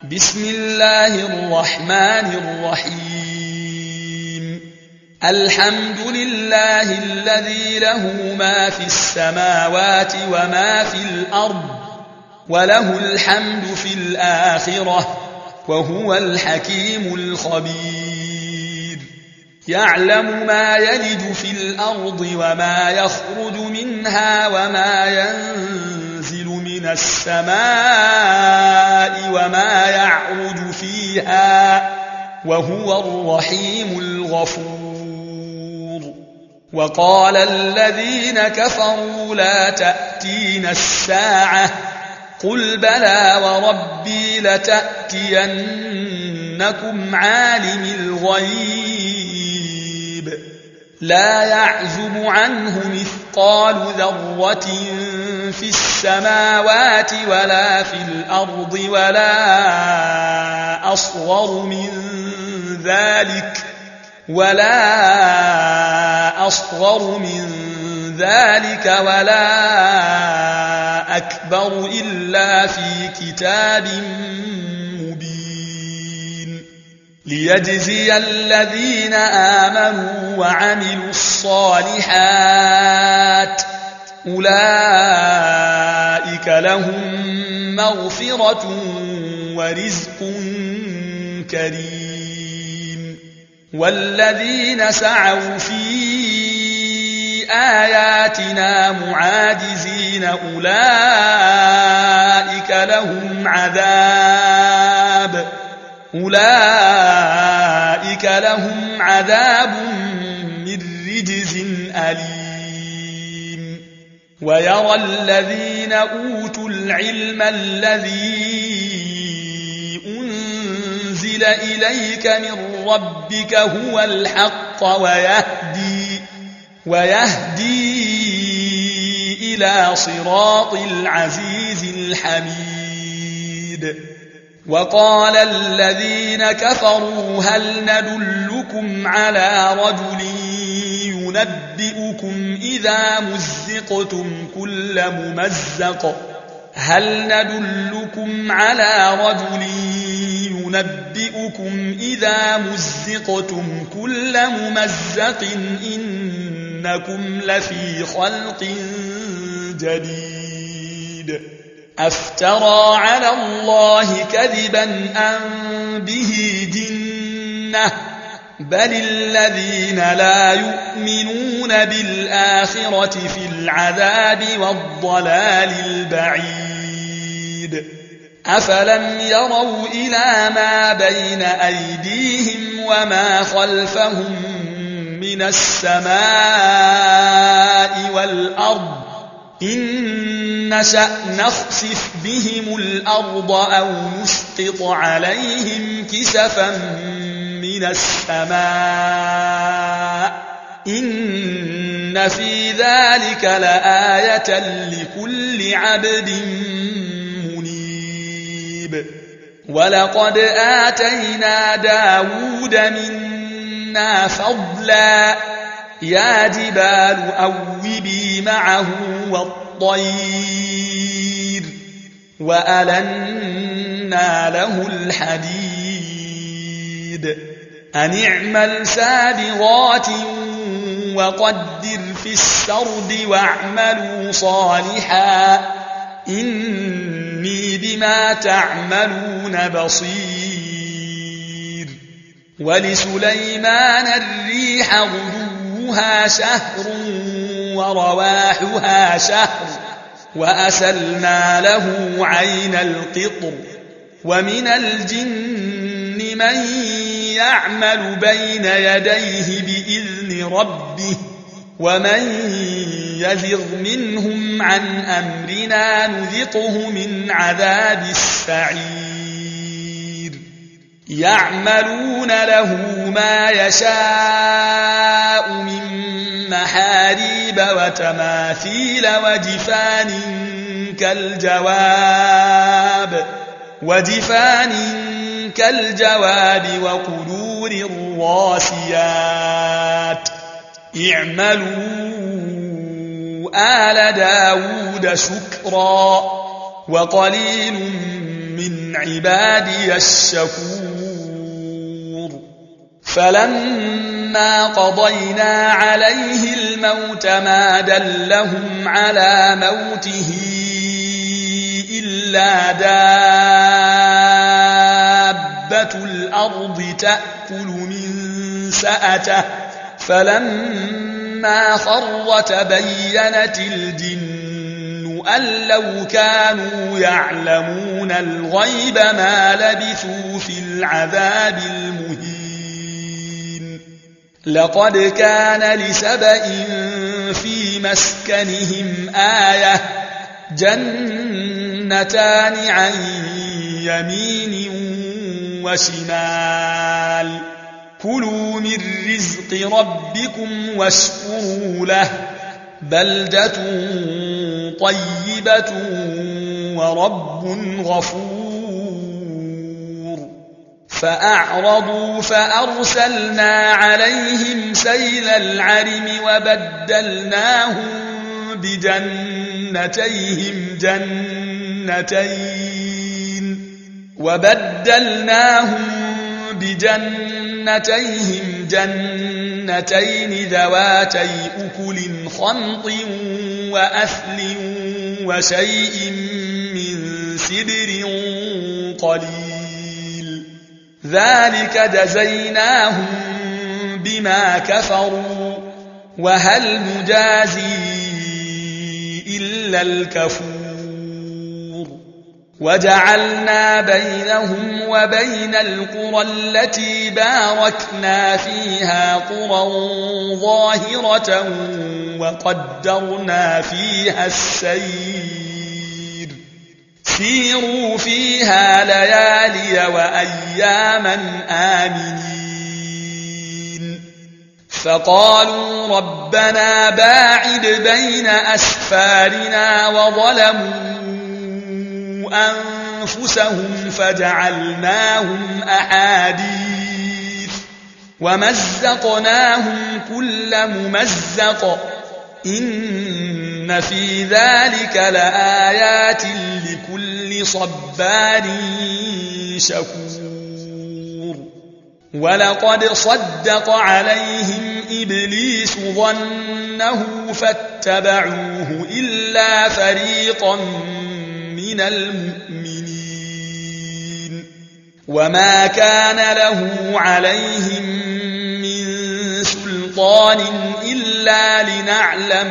بسم الله الرحمن الرحيم الحمد لله الذي له ما في السماوات وما في الأرض وله الحمد في الآخرة وهو الحكيم الخبير يعلم ما يلج في الأرض وما يخرج منها وما ينزل من السماء وما يعرج فيها وهو الرحيم الغفور وقال الذين كفروا لا تأتينا الساعة قل بلى وربي لتأتينكم عالم الغيب لا يعزب عنه مثقال ذرة في السماوات ولا في الأرض ولا أصغر من ذلك ولا أكبر إلا في كتاب مبين ليجزي الذين آمنوا وعملوا الصالحات أولئك لهم مغفرة ورزق كريم والذين سعوا في آياتنا معاجزين أولئك لهم عذاب من رجز أليم ويرى الذين أوتوا العلم الذي أنزل إليك من ربك هو الحق ويهدي إلى صراط العزيز الحميد وقال الذين كفروا هل ندلكم على رجل ينبئكم إذا مزقتم كل ممزق إنكم لفي خلق جديد أفترى على الله كذبا أم به جنة بل الذين لا يؤمنون بالآخرة في العذاب والضلال البعيد أفلم يروا إلى ما بين أيديهم وما خلفهم من السماء والأرض إن نشأ نخسف بهم الأرض أو نسقط عليهم كسفا من السماء إن في ذلك لآية لكل عبد منيب ولقد آتينا داود منا فضلا يا جبال أوبي معه والطير وألنا له الحديد أن اعمل سابغات وقدر في السرد واعملوا صالحا إني بما تعملون بصير ولسليمان الريح غدوها شهر ورواحها شهر وأسلنا له عين القطر ومن الجن من يعمل بين يديه بإذن ربه ومن يزغ منهم عن أمرنا نذقه من عذاب السعير يعملون له ما يشاء من محاريب وتماثيل وجفان كالجواب وقدور الراسيات اعملوا آل داود شكرا وقليل من عبادي الشكور فلما قضينا عليه الموت ما دلهم على موته إلا دابة الأرض تأكل من سأته فلما خر تبينت الجن أن لو كانوا يعلمون الغيب ما لبثوا في العذاب المهين لقد كان لسبإ في مسكنهم آية جنتان عن يمين وشمال كلوا من رزق ربكم واشكروا له بلدة طيبة ورب غفور فأعرضوا فأرسلنا عليهم سيل العرم وبدلناهم بجنتيهم جنتين ذواتي أكل خمط وأثل وشيء من سدر قليل ذلك جزيناهم بما كفروا وهل نجازي إلا الكفور وجعلنا بينهم وبين القرى التي باركنا فيها قرى ظاهرة وقدرنا فيها السير سيروا فيها ليالي وأياما آمنين فقالوا ربنا باعد بين أسفارنا وظلموا أنفسهم فجعلناهم أحاديث ومزقناهم كل ممزق إن في ذلك لآيات لكل صبار شكور ولقد صدق عليهم إبليس ظنه فاتبعوه إلا فريقا من المؤمنين وما كان له عليهم من سلطان إلا لنعلم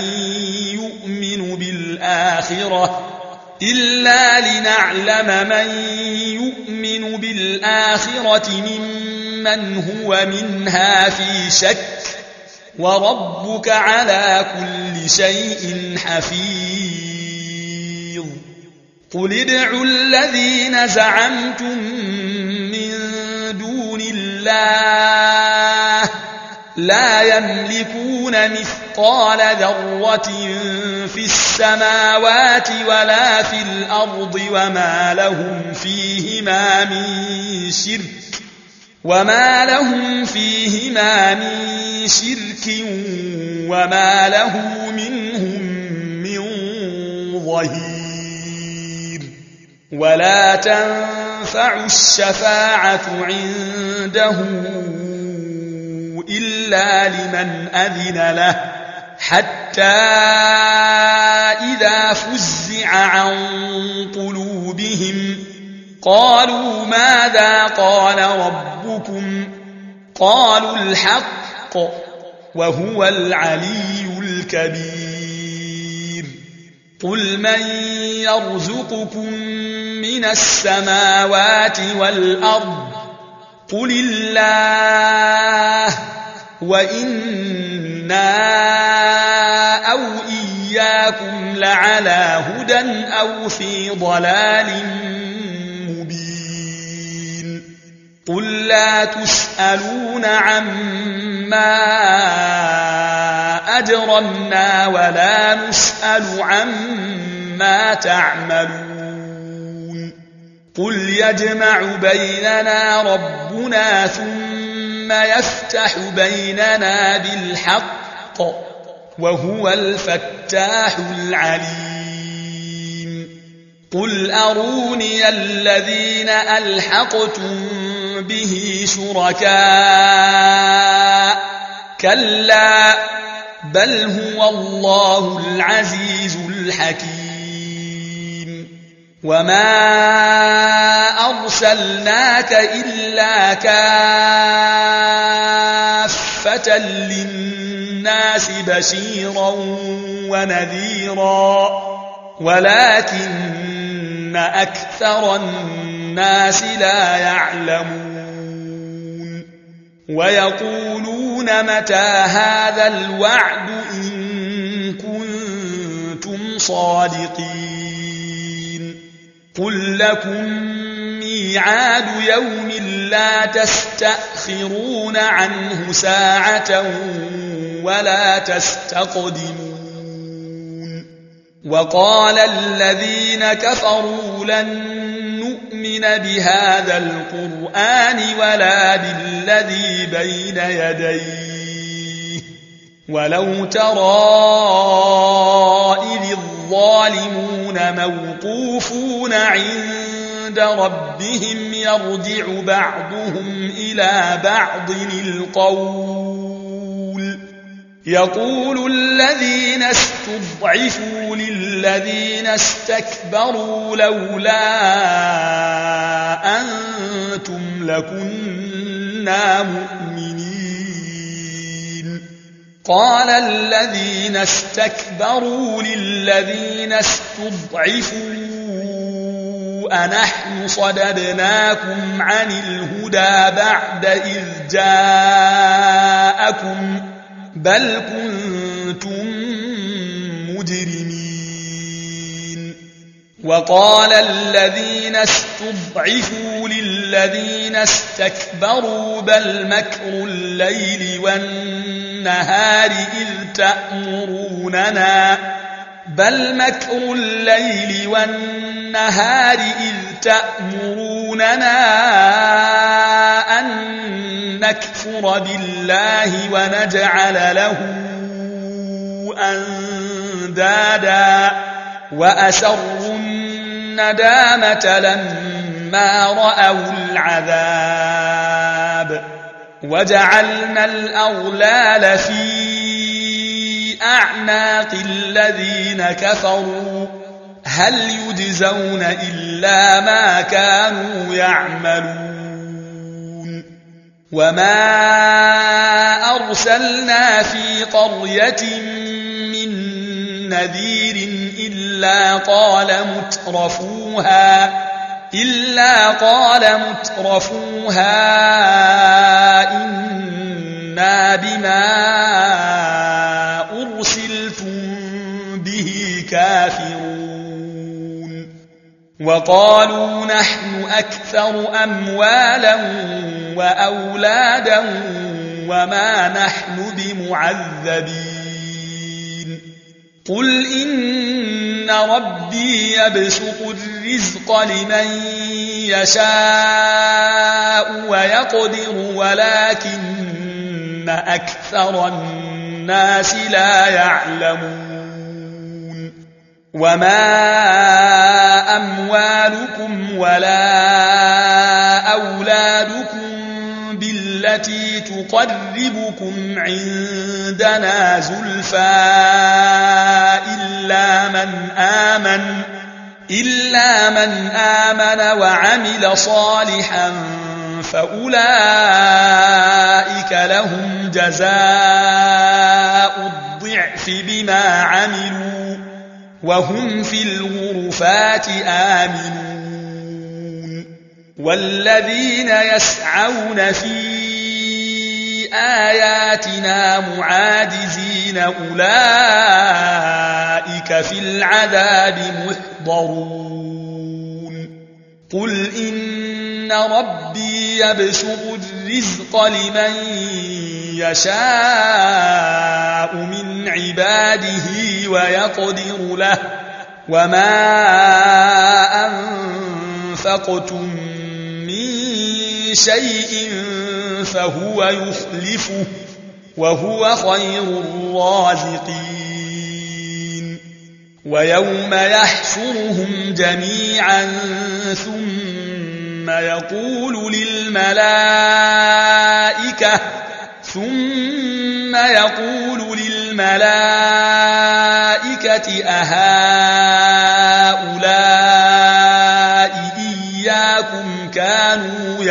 من يؤمن بالآخرة ممن هو منها في شك وربك على كل شيء حفيظ قل ادعوا الذين زعمتم من دون الله لا يملكون مثقال ذرة في السماوات ولا في الأرض وما لهم فيهما من شرك وما له منهم من ظهير ولا تنفع الشفاعة عنده إلا لمن أذن له حتى إذا فزع عن قلوبهم قالوا ماذا قال ربكم قالوا الحق وهو العلي الكبير قل من يرزقكم من السماوات والأرض قل الله وإنا أو إياكم لعلى هدى أو في ضلال مبين قل لا تسألون عما أجرمنا ولا نسأل عما تعملون قل يجمع بيننا ربنا ثم يفتح بيننا بالحق وهو الفتاح العليم قل أروني الذين ألحقتم به شركاء كلا بل هو الله العزيز الحكيم وما أرسلناك إلا كافة للناس بشيرا ونذيرا ولكن أكثر الناس لا يعلمون ويقولون متى هذا الوعد إن كنتم صادقين قل لكم ميعاد يوم لا تستأخرون عنه ساعة ولا تستقدمون وقال الذين كفروا لن نؤمن بهذا القرآن ولا بالذي بين يديه ولو ترى إذ الظالمون موقوفون عند ربهم يرجع بعضهم إلى بعض القول يقول الذين استضعفوا للذين استكبروا لولا أنتم لكنا مؤمنين قال الذين استكبروا للذين استضعفوا أنحن صددناكم عن الهدى بعد إذ جاءكم بل كنتم مجرمين وقال الذين استضعفوا للذين استكبروا بل مكر الليل والنهار إذ تأمروننا أن نكفر بالله ونجعل له أندادا وأسروا الندامة لما رأوا العذاب وجعلنا الأغلال في أعناق الذين كفروا هل يجزون إلا ما كانوا يعملون وما أرسلنا في قرية من نذير إلا قال مترفوها إنا بما أرسلتم به كافرون وقالوا نحن أكثر أموالا وأولادا وما نحن بمعذبين قل إن ربي يبسط الرزق لمن يشاء ويقدر ولكن أكثر الناس لا يعلمون وما أموالكم ولا أولادكم بالتي تقربكم عندنا زلفى إلا من آمن وعمل صالحا فأولئك لهم جزاء الضعف بما عملوا وهم في الغرفات آمنون والذين يسعون في آياتنا معاجزين أولئك في العذاب محضرون قل إن ربي يبسط الرزق لمن يشاء من عباده ويقدر له وما أنفقتم من شيء فهو يخلفه وهو خير الرازقين ويوم يحشرهم جميعا ثم يقول للملائكة أهؤلاء إياكم كانوا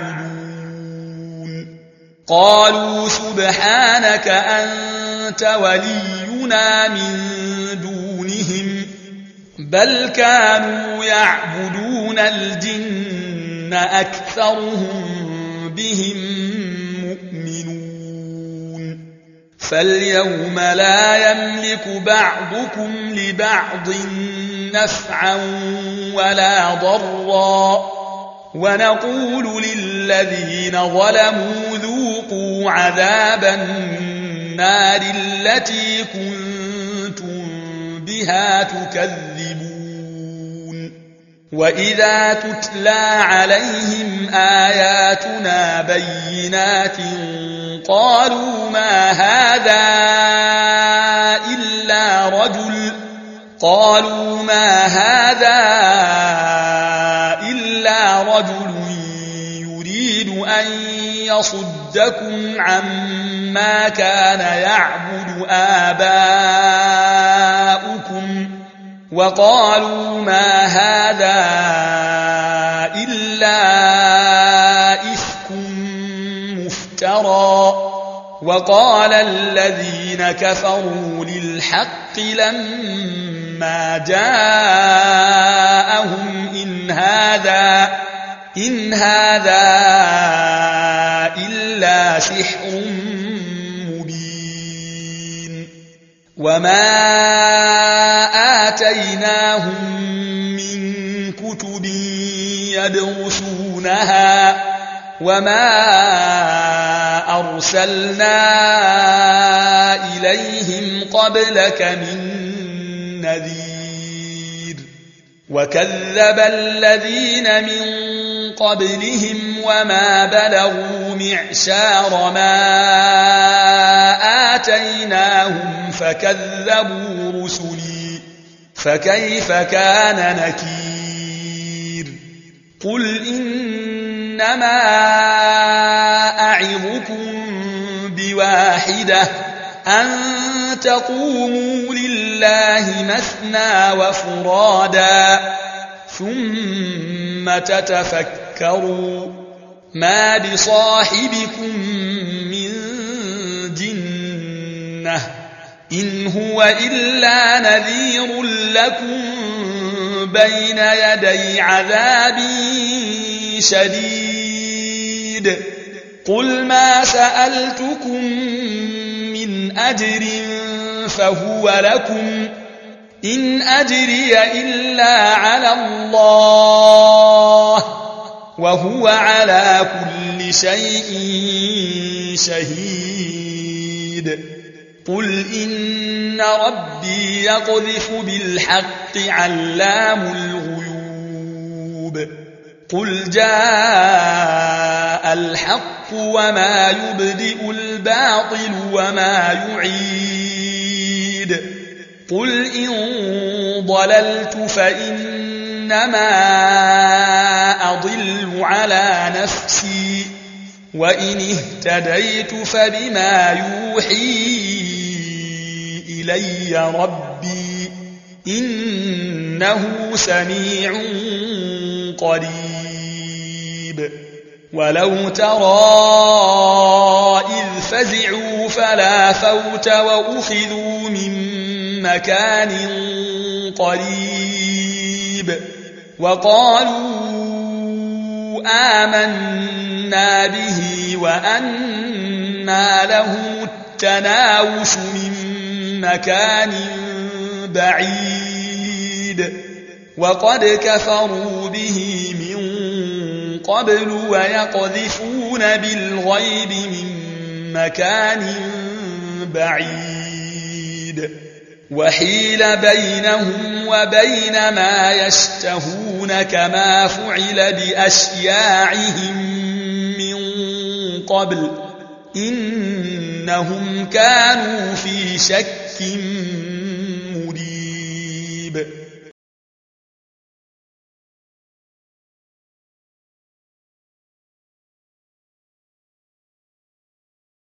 يعبدون قالوا سبحانك أنت ولينا من دونهم بل كانوا يعبدون الجن أكثرهم بهم مؤمنون فاليوم لا يملك بعضكم لبعض نفعا ولا ضرا ونقول للذين ظلموا ذوقوا عذاب النار التي كنتم بها تكذبون وإذا تتلى عليهم آياتنا بينات قالوا ما هذا إلا رجل يريد أن يصدكم عما كان يعبد آباؤكم وقالوا ما هذا إلا إفك مفترى وقال الذين كفروا للحق لما جاءهم إن هذا إلا سحر مبين وما آتيناهم من كتب يدرسونها وما أرسلنا إليهم قبلك من نذير وكذب الذين من قبلهم وما بلغوا معشار ما آتيناهم فكذبوا رسلي فكيف كان نكير قل إنما أعظكم بواحدة أن تقوموا لله مثنى وفرادا ثم تتفكروا ما بصاحبكم من جنة إن هو إلا نذير لكم بين يدي عذاب شديد قل ما سألتكم من أجر فهو لكم إن أجري إلا على الله وهو على كل شيء شهيد قل إن ربي يقذف بالحق علام الغيوب قل جاء الحق وما يبدئ الباطل وما يعيد قل إن ضللت فإنما أضل على نفسي وإن اهتديت فبما يوحي إلي ربي إنه سميع قريب ولو ترى إذ فزعوا فلا فوت وأخذوا من مكان قريب وقالوا آمنا به وأنى لهم التناوش من مكان بعيد وقد كفروا به من قبل ويقذفون بالغيب من مكان بعيد وحيل بينهم وبين ما يشتهون كما فعل بأشياعهم من قبل إنهم كانوا في شك